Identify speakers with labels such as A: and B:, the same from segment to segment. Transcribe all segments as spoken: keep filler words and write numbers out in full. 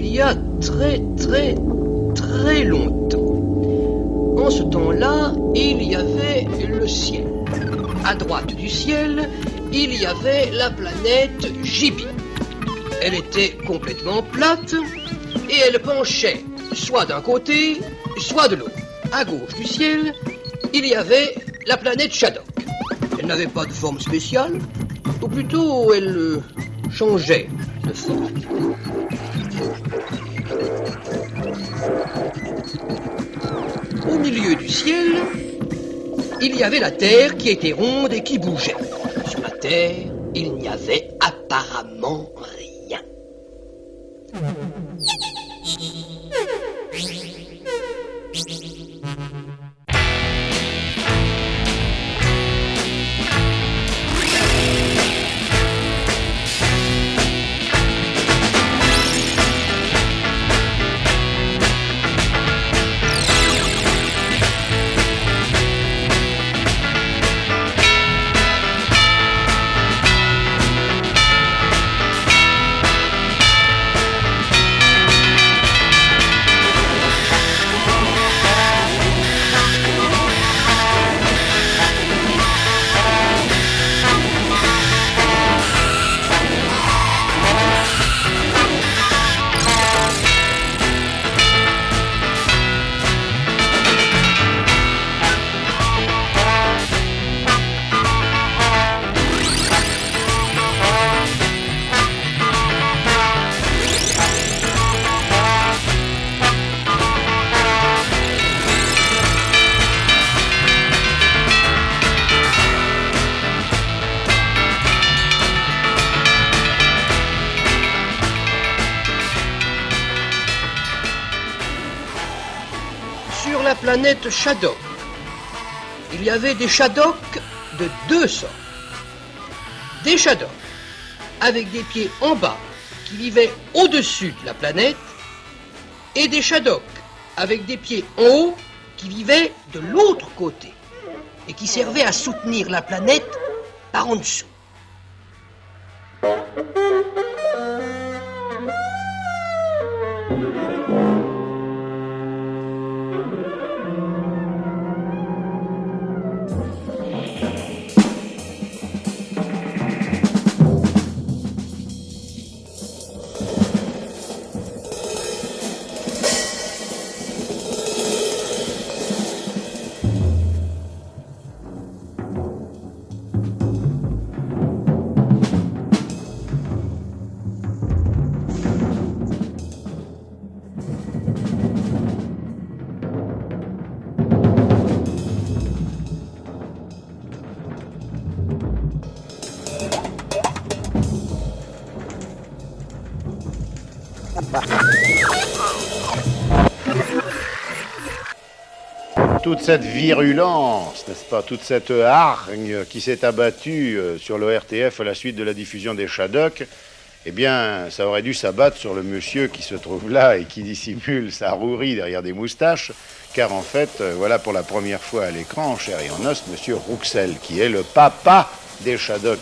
A: y a très très très longtemps. En ce temps-là, il y avait le ciel. À droite du ciel, il y avait la planète J B. Elle était complètement plate et elle penchait soit d'un côté, soit de l'autre. À gauche du ciel, il y avait la planète Shadok. Elle n'avait pas de forme spéciale, ou plutôt elle euh, changeait de forme. Au milieu du ciel, il y avait la Terre qui était ronde et qui bougeait. Sur la Terre, il n'y avait apparemment rien. Sur la planète Shadok, il y avait des Shadok de deux sortes. Des Shadok avec des pieds en bas qui vivaient au-dessus de la planète et des Shadok avec des pieds en haut qui vivaient de l'autre côté et qui servaient à soutenir la planète par en dessous.
B: Toute cette virulence, n'est-ce pas, toute cette hargne qui s'est abattue sur l'O R T F à la suite de la diffusion des Shadok, eh bien, ça aurait dû s'abattre sur le monsieur qui se trouve là et qui dissimule sa rouerie derrière des moustaches, car en fait, voilà pour la première fois à l'écran, en chair et en os, monsieur Rouxel, qui est le papa des Shadok.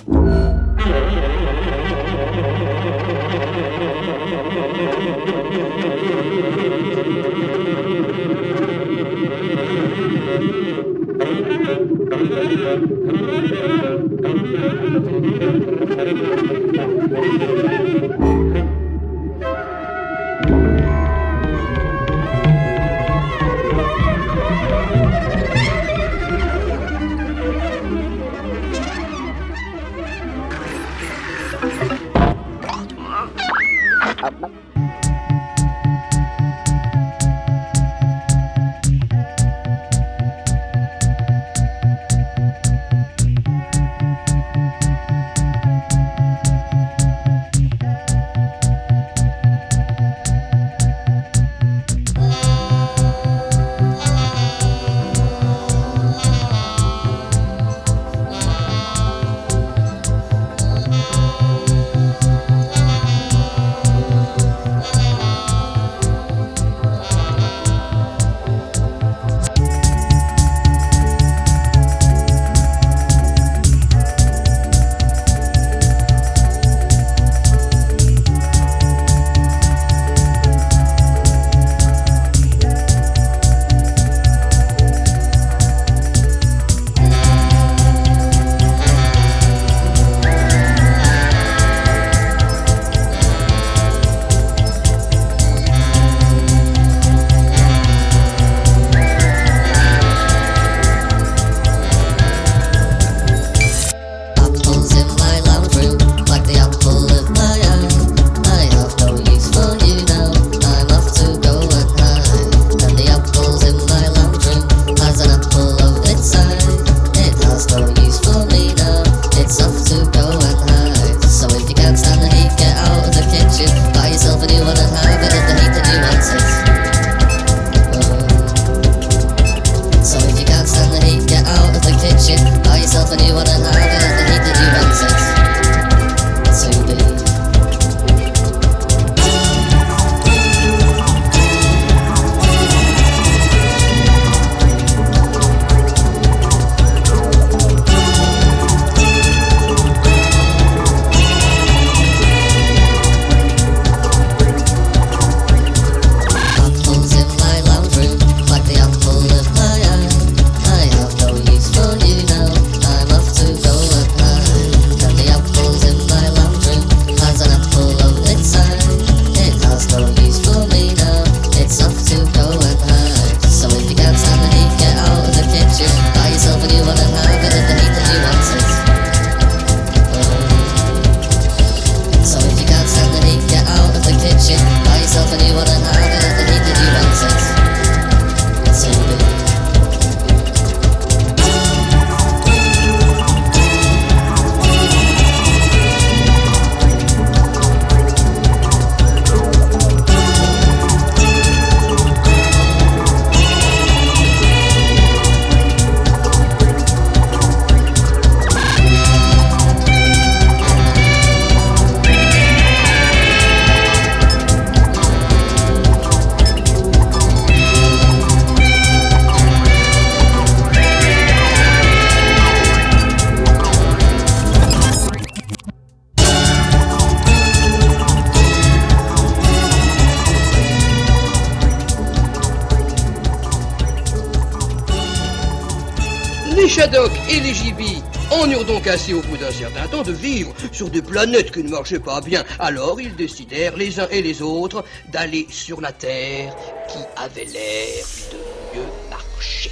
A: Les Shadocks et les Gibis en eurent donc assez au bout d'un certain temps de vivre sur des planètes qui ne marchaient pas bien. Alors ils décidèrent les uns et les autres d'aller sur la Terre qui avait l'air de mieux marcher.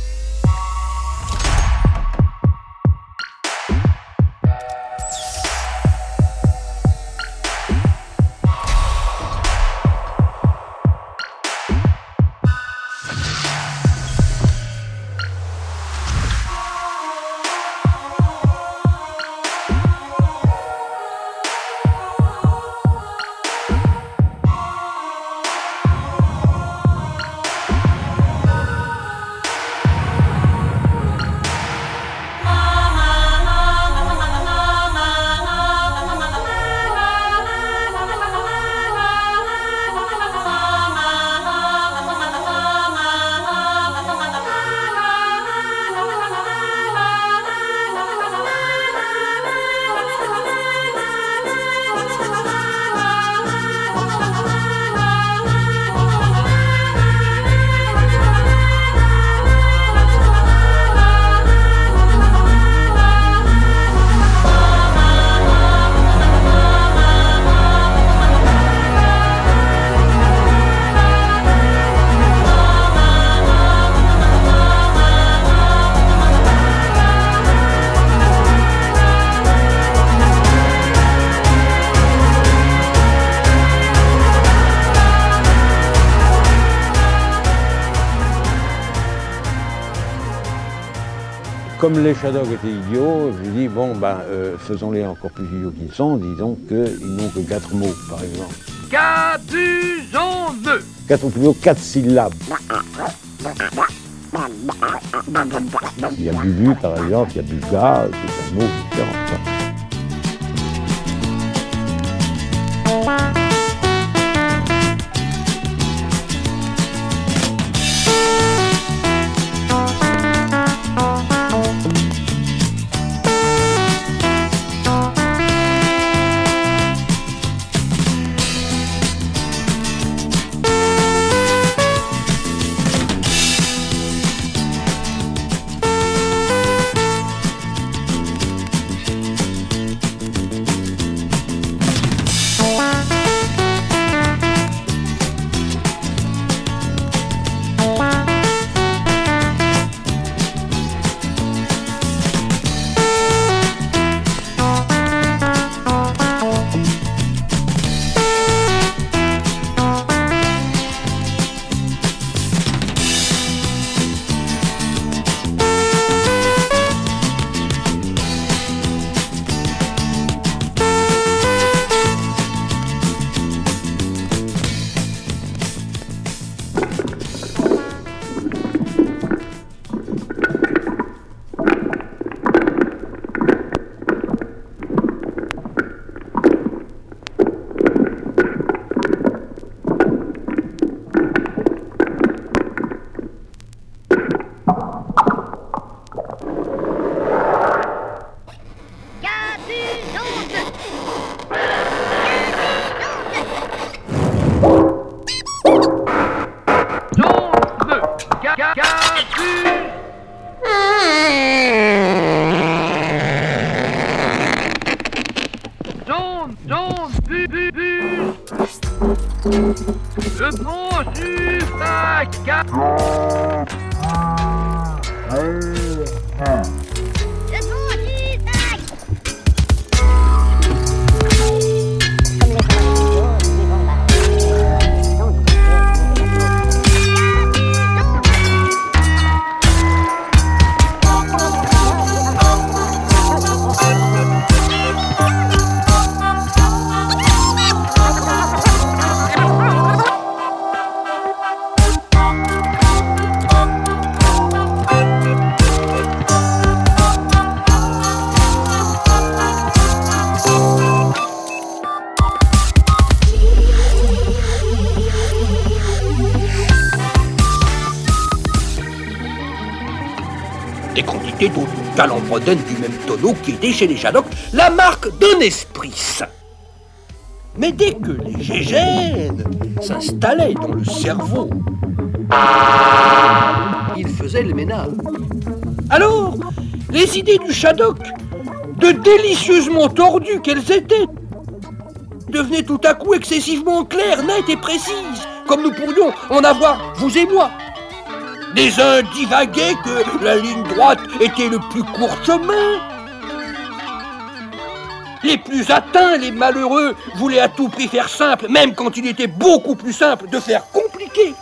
C: Comme les Shadocks étaient idiots, je dis bon ben euh, faisons-les encore plus idiots qu'ils sont, disons qu'ils n'ont que quatre mots par exemple.
D: Qu'abusons-nous.
C: Quatre ou plutôt quatre syllabes. Il y a Bubu par exemple, il y a Buga, c'est un mot différent.
D: Le pont Sufaca.
A: Des quantités d'autres calembredaines du même tonneau qui étaient chez les Shadocks la marque d'un esprit sain. Mais dès que les gégènes s'installaient dans le cerveau, ils faisaient le ménage. Alors, les idées du Shadok, de délicieusement tordues qu'elles étaient, devenaient tout à coup excessivement claires, nettes et précises, comme nous pourrions en avoir, vous et moi. Les uns divaguaient que la ligne droite était le plus court chemin. Les plus atteints, les malheureux, voulaient à tout prix faire simple, même quand il était beaucoup plus simple de faire compliqué.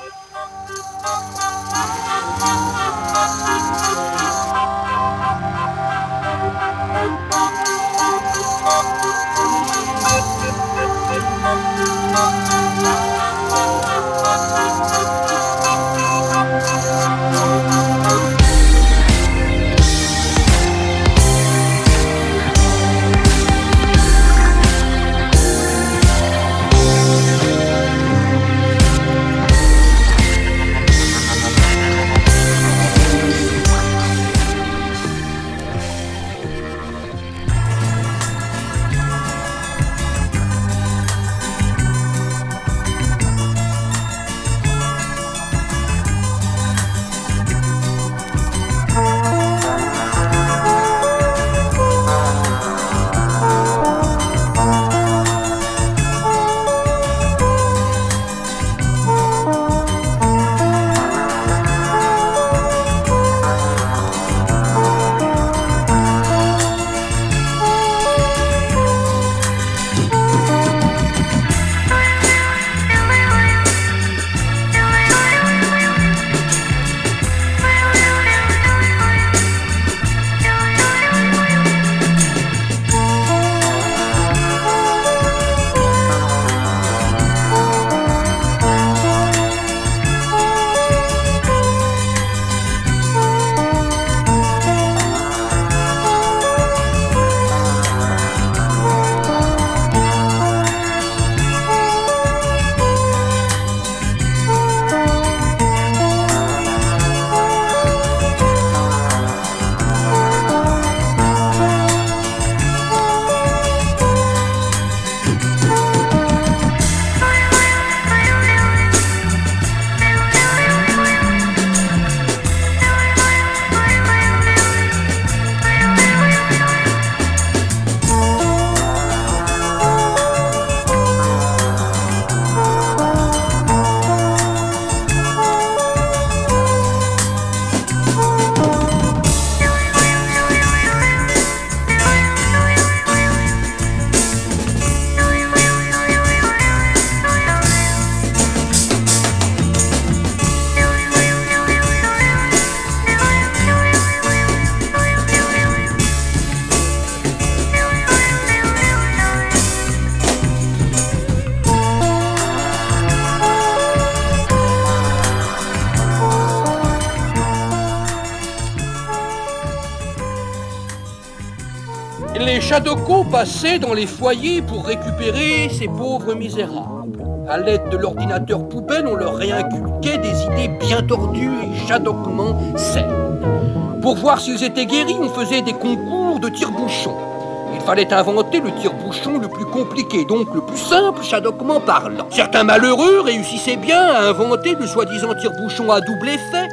A: Les Shadokos passaient dans les foyers pour récupérer ces pauvres misérables. À l'aide de l'ordinateur poubelle, on leur réinculquait des idées bien tordues et shadokement saines. Pour voir s'ils étaient guéris, on faisait des concours de tire-bouchon. Il fallait inventer le tire-bouchon le plus compliqué, donc le plus simple, shadokement parlant. Certains malheureux réussissaient bien à inventer le soi-disant tire-bouchon à double effet.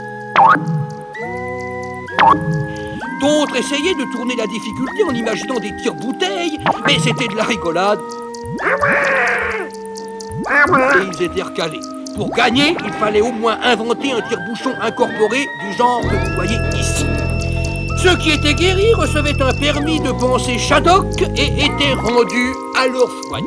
A: D'autres essayaient de tourner la difficulté en imaginant des tire-bouteilles, mais c'était de la rigolade. Et ils étaient recalés. Pour gagner, il fallait au moins inventer un tire-bouchon incorporé du genre que vous voyez ici. Ceux qui étaient guéris recevaient un permis de penser Shadok et étaient rendus à leur foyer.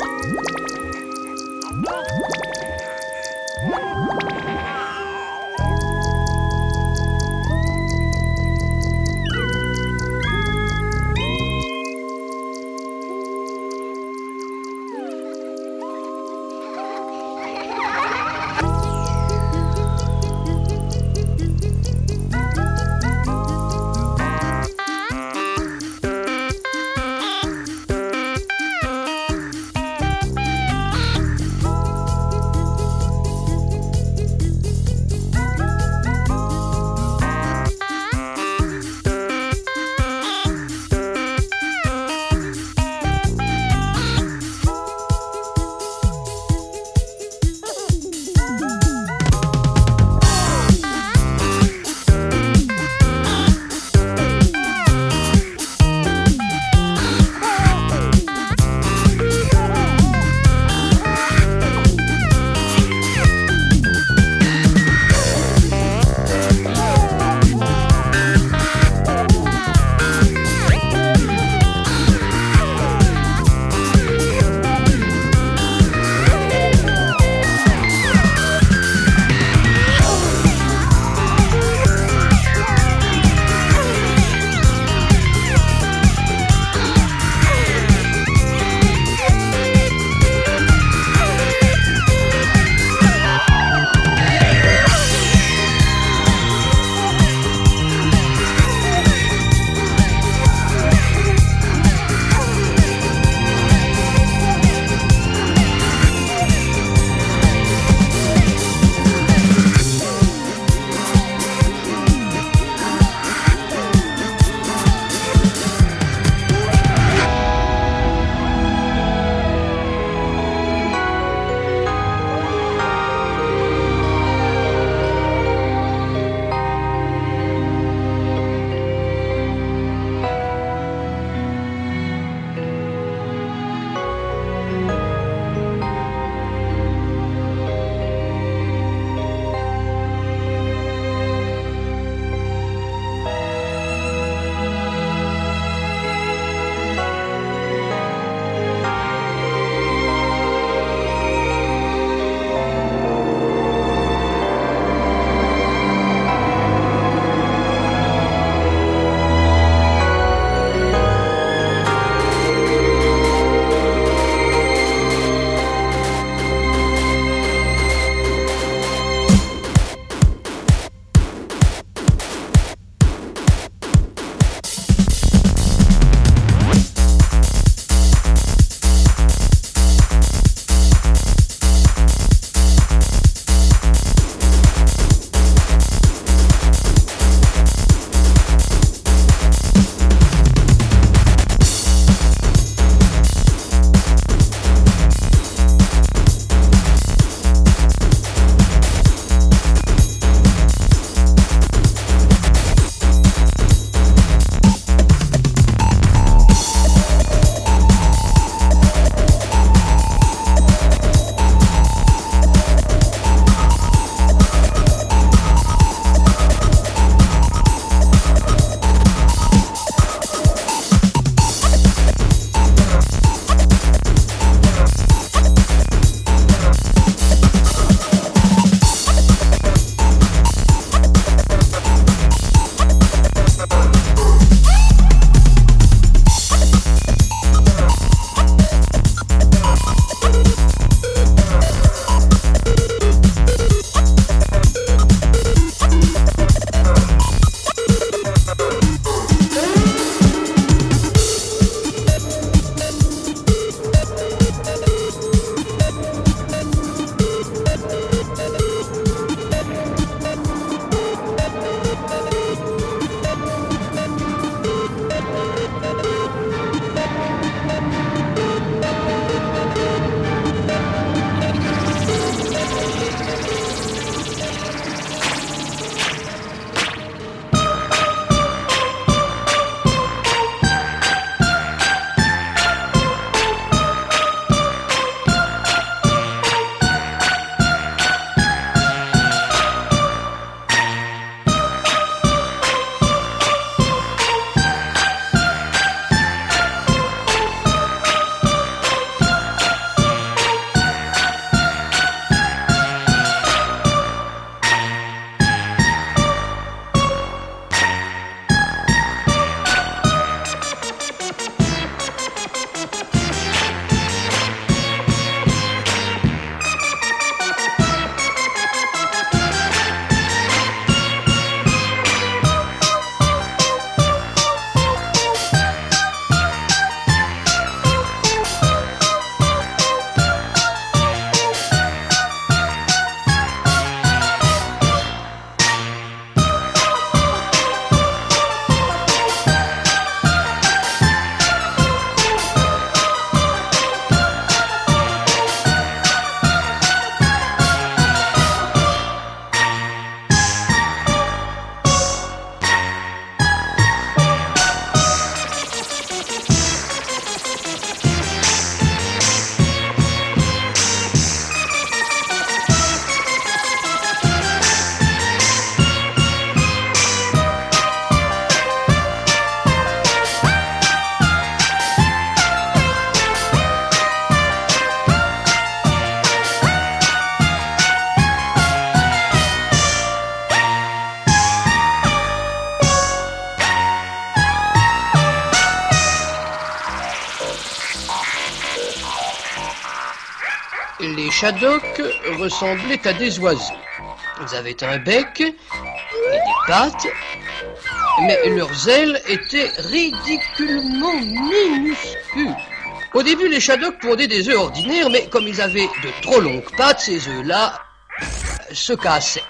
A: Shadocks ressemblaient à des oiseaux. Ils avaient un bec et des pattes, mais leurs ailes étaient ridiculement minuscules. Au début, les Shadocks pondaient des œufs ordinaires, mais comme ils avaient de trop longues pattes, ces œufs-là se cassaient.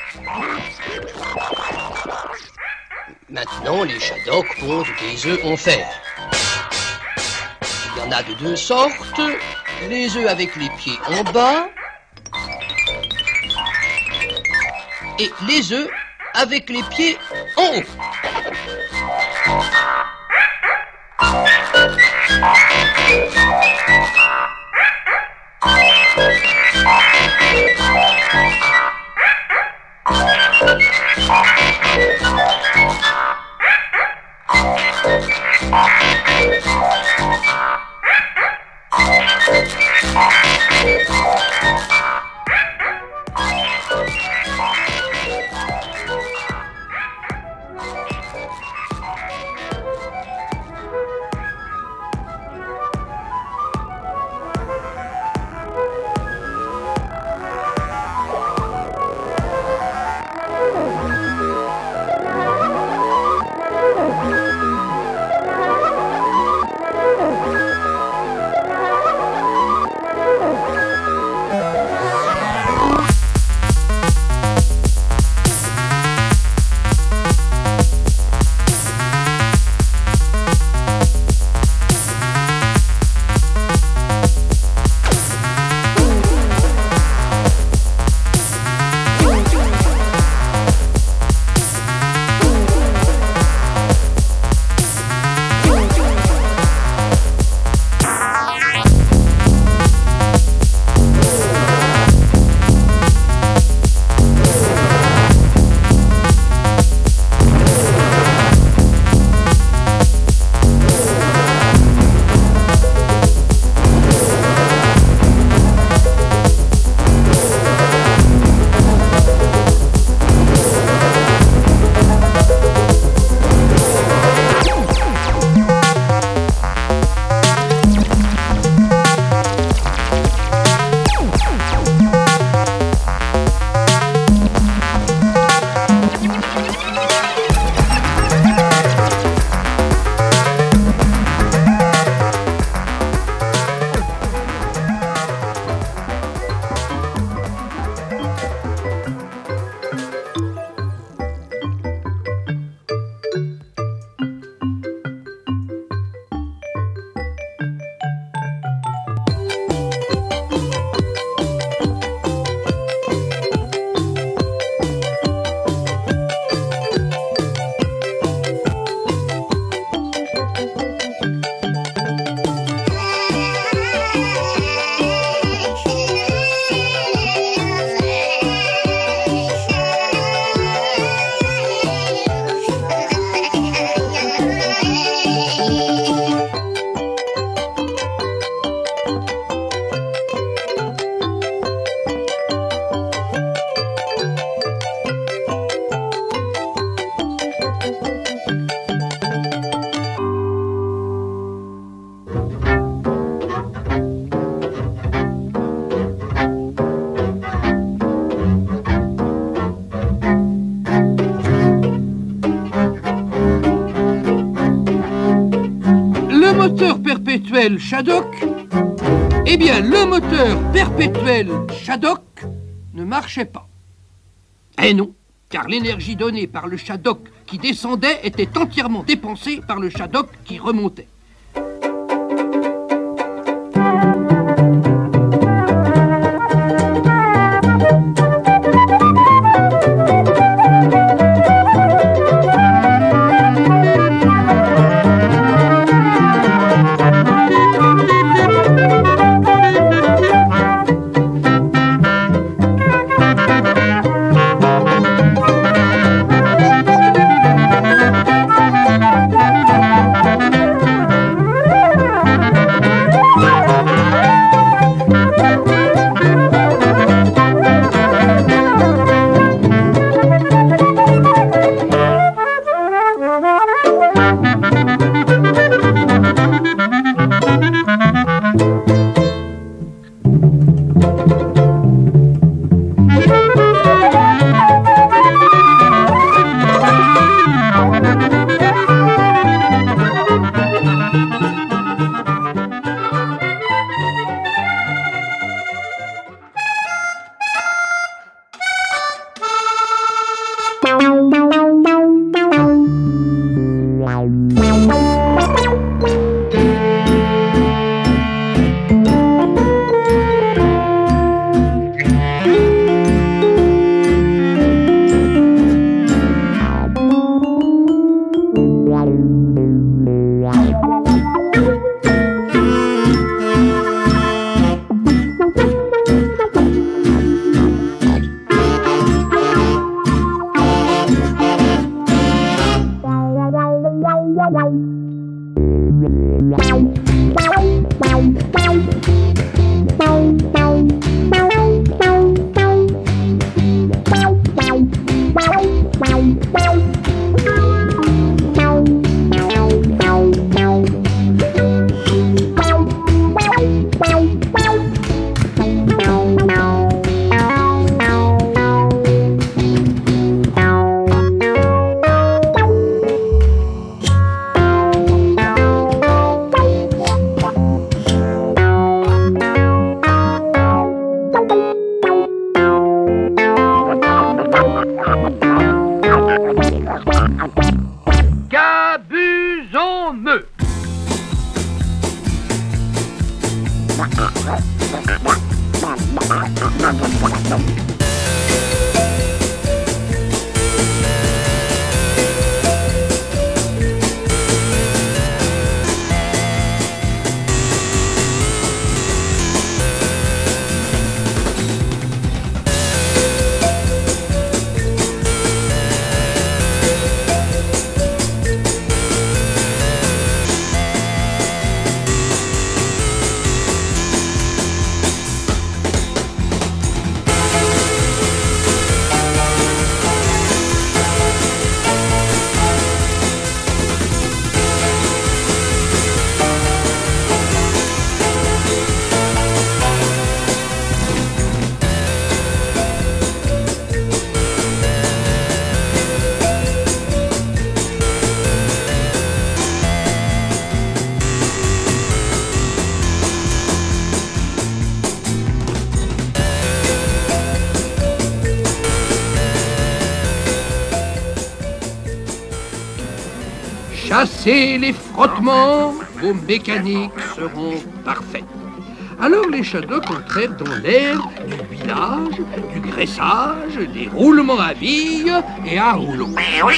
A: Maintenant, les Shadocks pondent des œufs en fer. Il y en a de deux sortes, les œufs avec les pieds en bas et les œufs avec les pieds en haut.
E: perpétuel Shadocks, eh bien le moteur perpétuel Shadocks ne marchait pas. Eh non, car l'énergie donnée par le Shadocks qui descendait était entièrement dépensée par le Shadocks qui remontait.
D: Qu'abusons-nous.
E: Chassez les frottements, vos mécaniques seront parfaites. Alors les Shadocks entrèrent dans l'ère du huilage, du graissage, des roulements à billes et à rouleaux.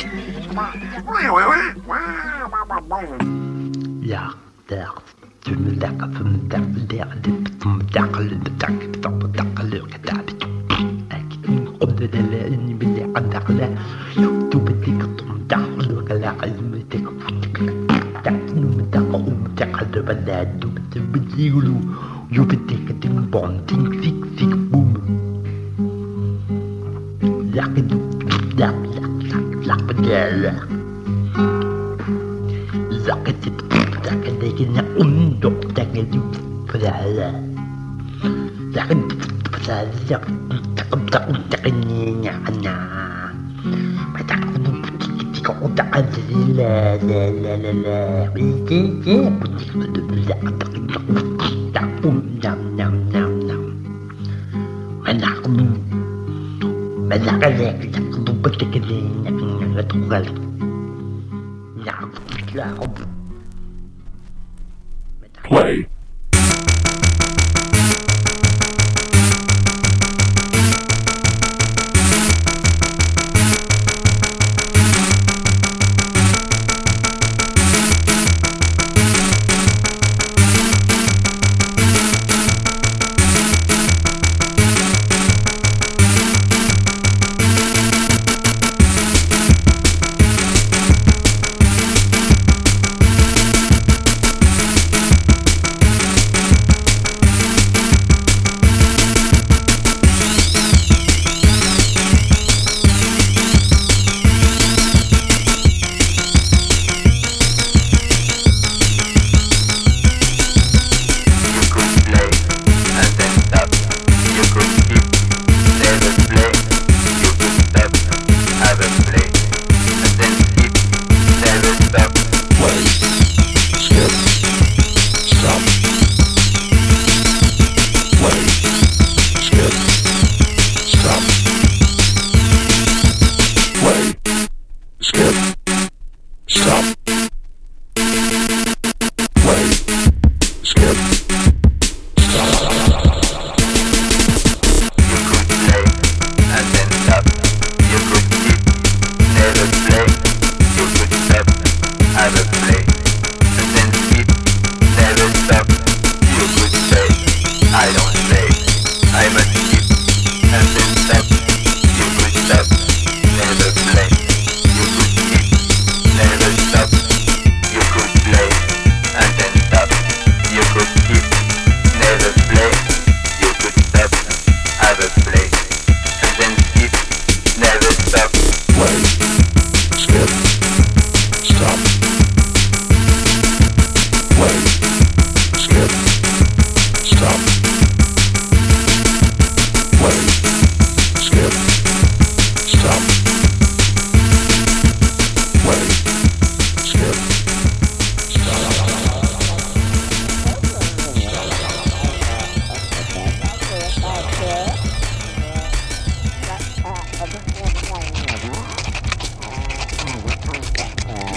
F: Play.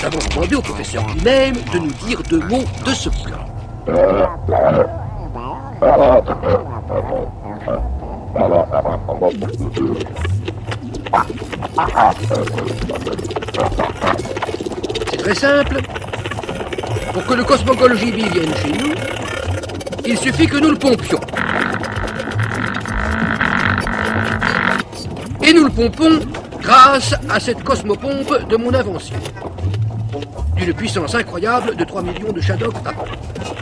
E: nous avons demandé au professeur lui-même de nous dire deux mots de ce plan. C'est très simple. Pour que le Cosmogol J B vienne chez nous, il suffit que nous le pompions. Et nous le pompons grâce à cette cosmopompe de mon invention. D'une puissance incroyable de trois millions de Shadok par an.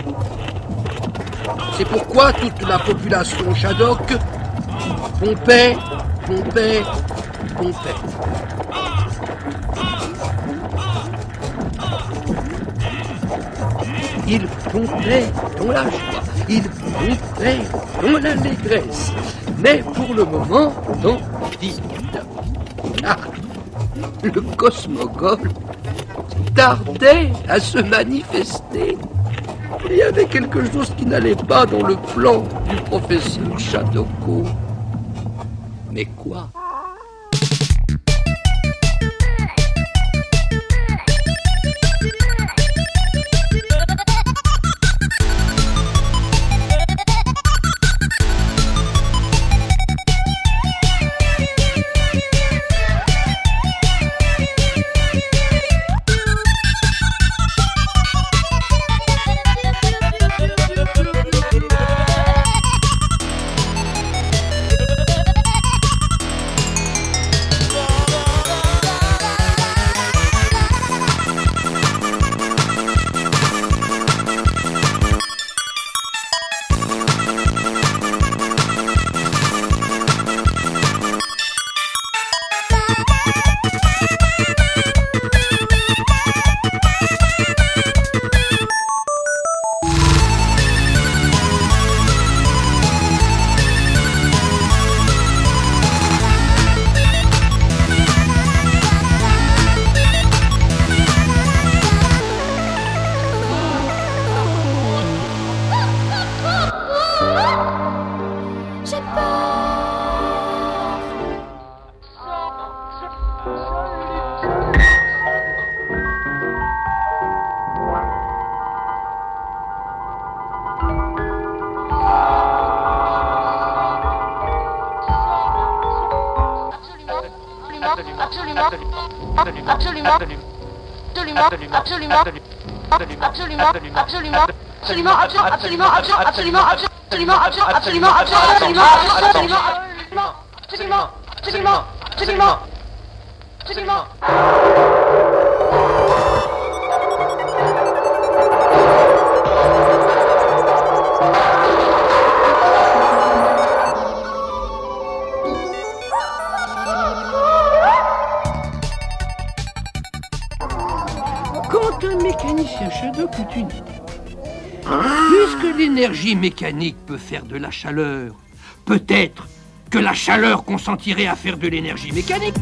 E: C'est pourquoi toute la population Shadok pompait, pompait, pompait. Il pompait dans la joie, il pompait dans l'allégresse, mais pour le moment dans le vide. Ah, le Cosmogol tardait à se manifester. Il y avait quelque chose qui n'allait pas dans le plan du professeur Shadoko. Mais quoi ?
F: Absolument, absolument, absolument, absolument, absolument, absolument, absolument, absolument, absolument, absolument, absolument, absolument, absolument, absolument.
E: Quand un mécanicien Shadok eut une idée, puisque l'énergie mécanique peut faire de la chaleur, peut-être que la chaleur consentirait à faire de l'énergie mécanique.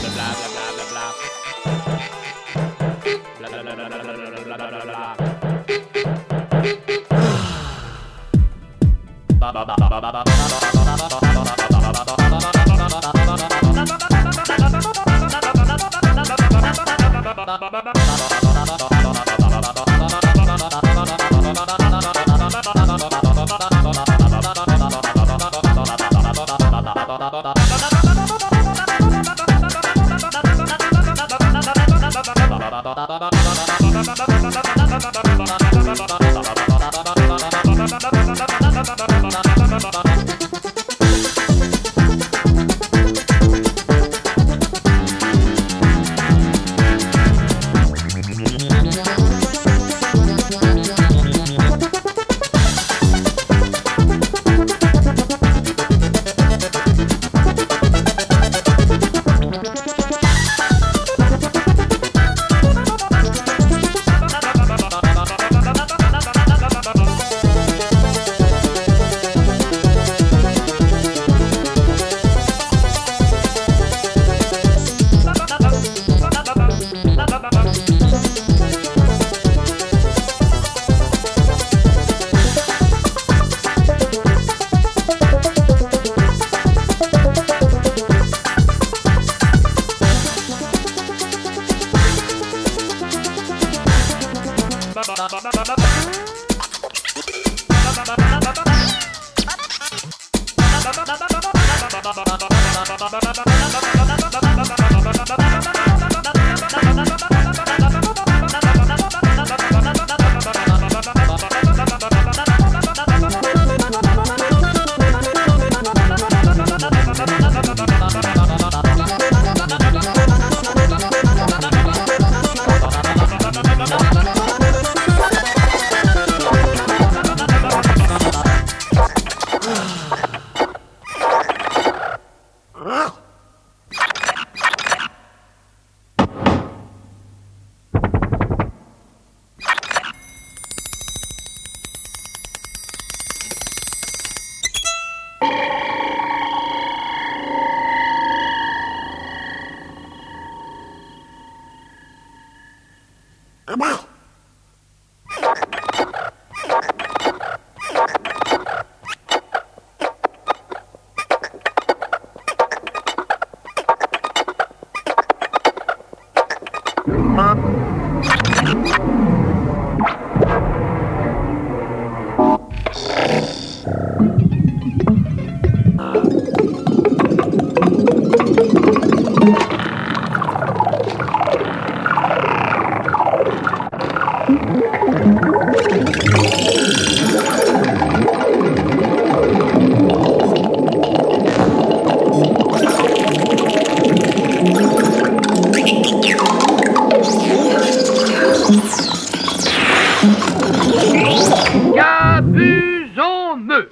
D: Qu'abusons-nous!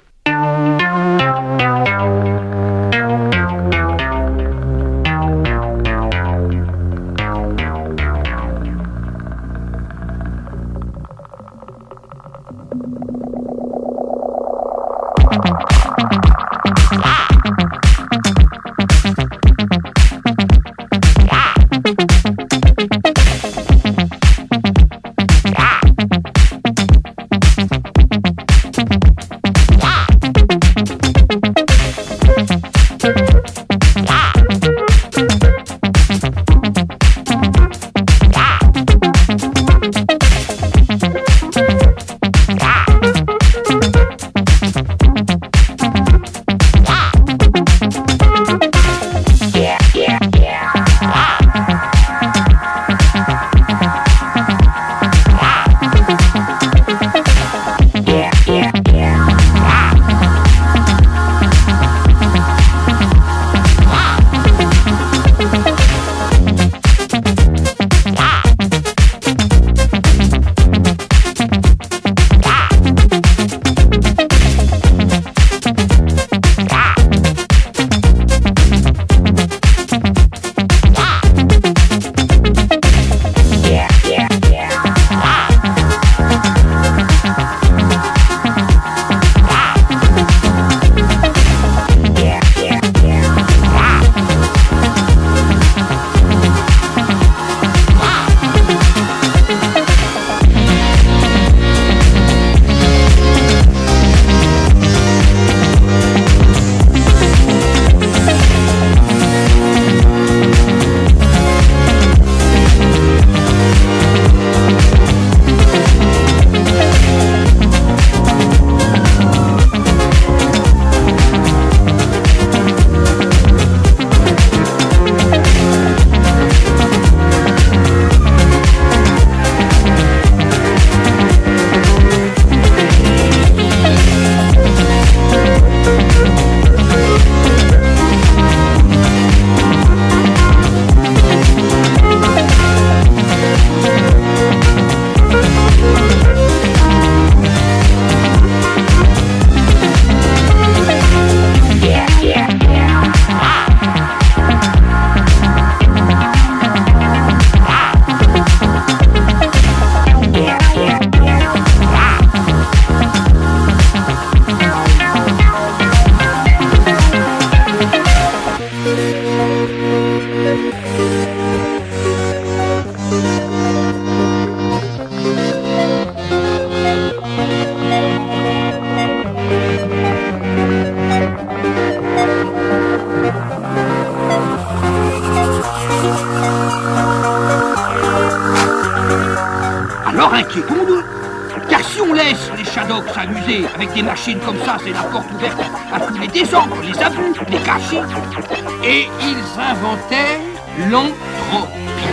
E: inquiétons-nous. Car si on laisse les Shadocks s'amuser avec des machines comme ça, c'est la porte ouverte à tous les désordres, les abus, les gâchis. Et ils inventèrent l'entropie.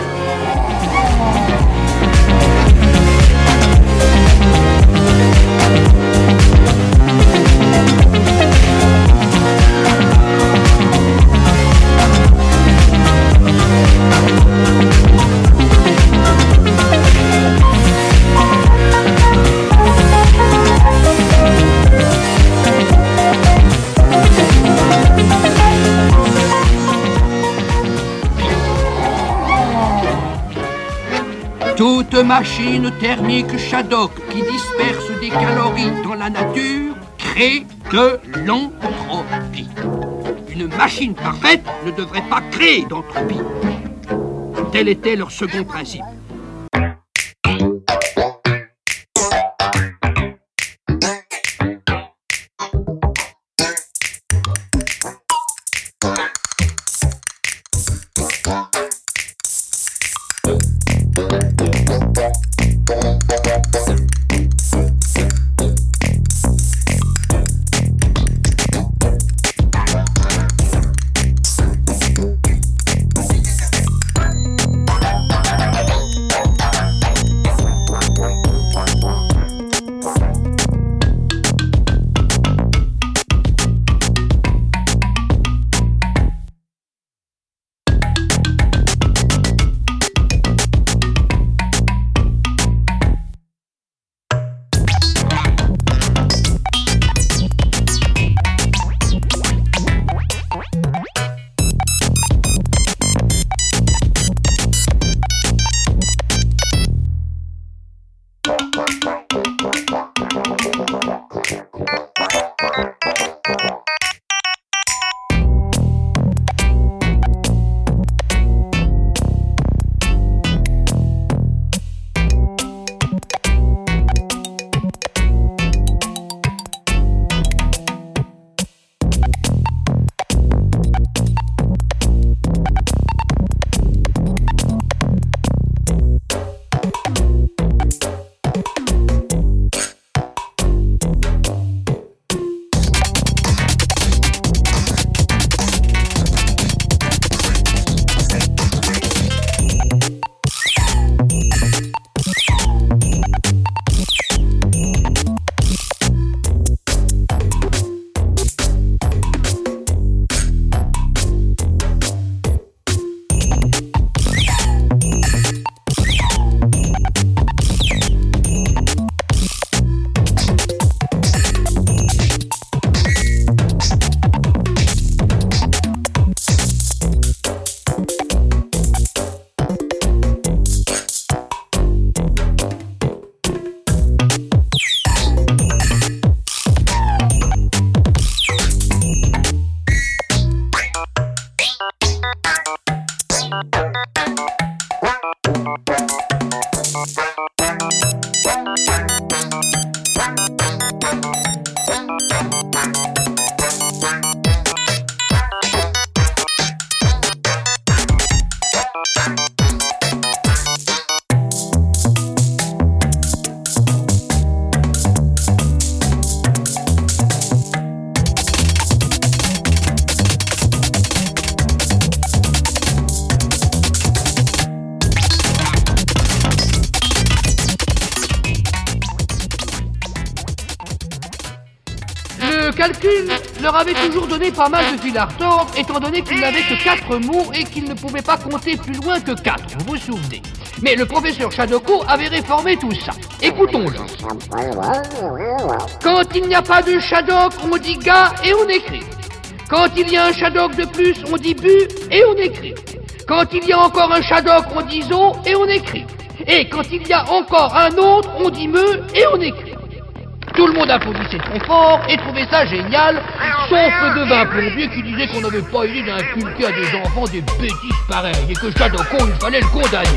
E: Toute machine thermique Shadok qui disperse des calories dans la nature crée de l'entropie. Une machine parfaite ne devrait pas créer d'entropie. Tel était leur second principe. Calcul leur avait toujours donné pas mal de fil à retordre, étant donné qu'ils n'avaient que quatre mots et qu'ils ne pouvaient pas compter plus loin que quatre, vous vous souvenez. Mais le professeur Shadoko avait réformé tout ça. Écoutons-le. Quand il n'y a pas de Shadok, on dit gars et on écrit. Quand il y a un Shadok de plus, on dit bu et on écrit. Quand il y a encore un Shadok, on dit zo et on écrit. Et quand il y a encore un autre, on dit me et on écrit. Tout le monde applaudissait trop fort et trouvait ça génial, sauf le devin plombier qui disait qu'on n'avait pas idée d'inculquer à des enfants des bêtises pareilles et que Shadoko, il fallait le condamner.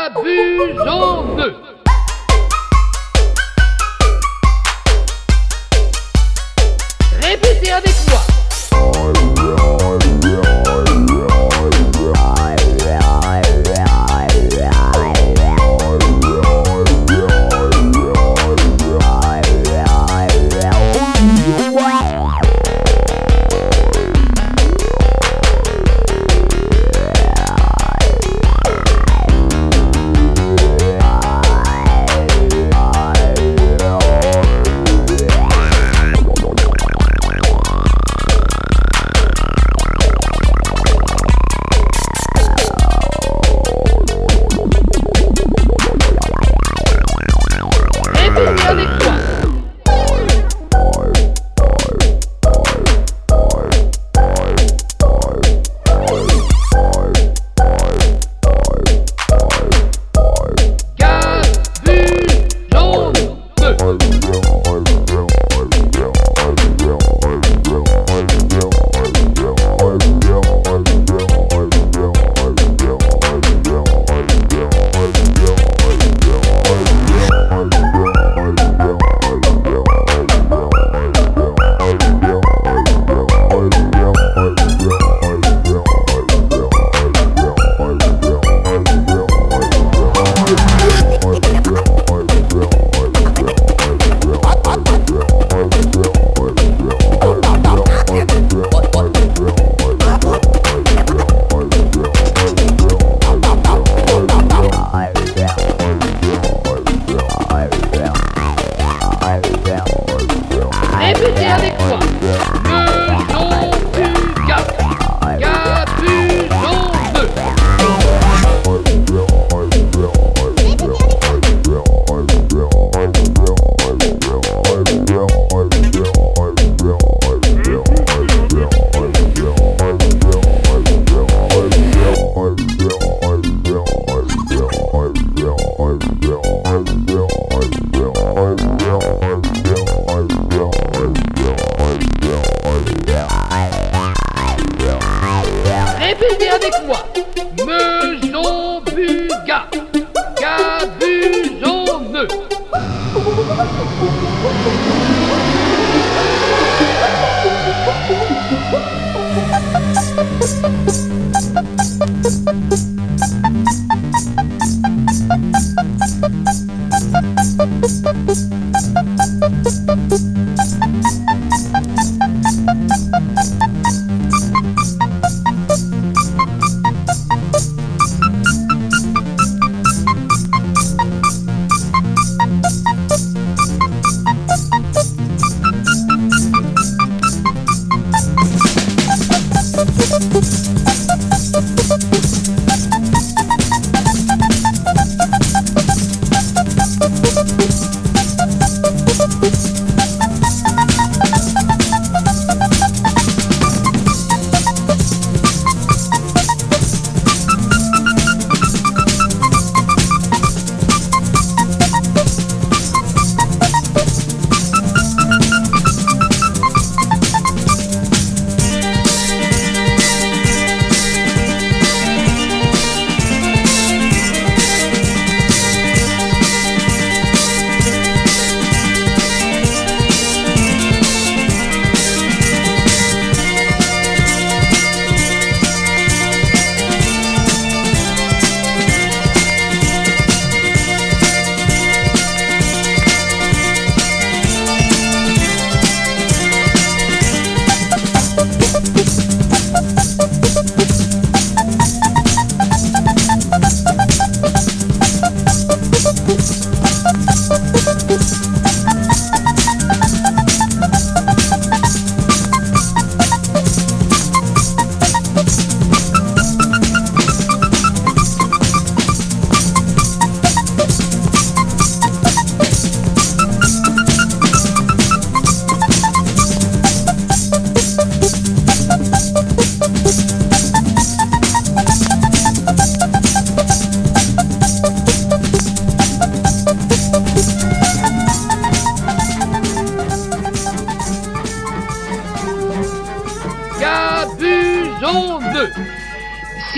D: Gabusons-nous. Répétez avec moi. Répétez avec moi. Mesons du Gap. Gabusons-nous. Répétez avec moi. Meson buga. Gabusons-nous.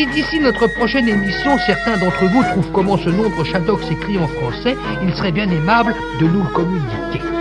E: Si d'ici notre prochaine émission, certains d'entre vous trouvent comment ce nombre Shadok s'écrit en français, il serait bien aimable de nous le communiquer.